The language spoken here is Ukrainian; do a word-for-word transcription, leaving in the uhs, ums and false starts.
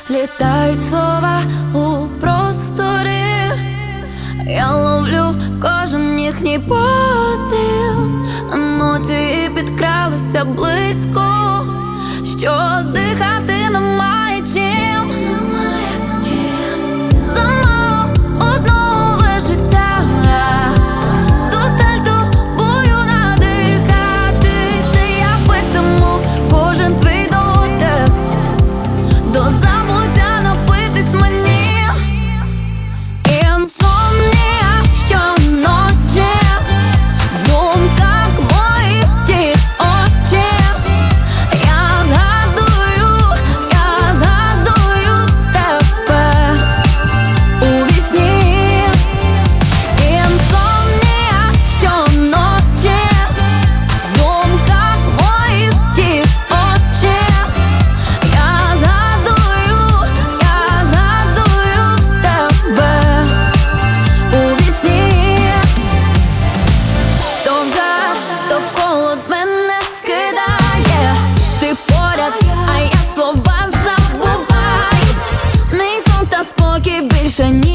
літають слова у просторі. Я ловлю кожен їхній постріл, емоції підкралися близько, що дихати немає чим. Замало одного лиш життя, вдосталь тобою надихатися. Я питиму кожен твій дотик, до забуття напитись мені. Інсомнія щоночі, в думках моїх ті очі. Я згадую, я згадую тебе у вісні. Інсомнія щоночі, в думках моїх ті очі. Я згадую, я згадую тебе у вісні. То вже довкола мене кидає, ти поряд, а я слова забуваю. Мій сон та спокій більше ні.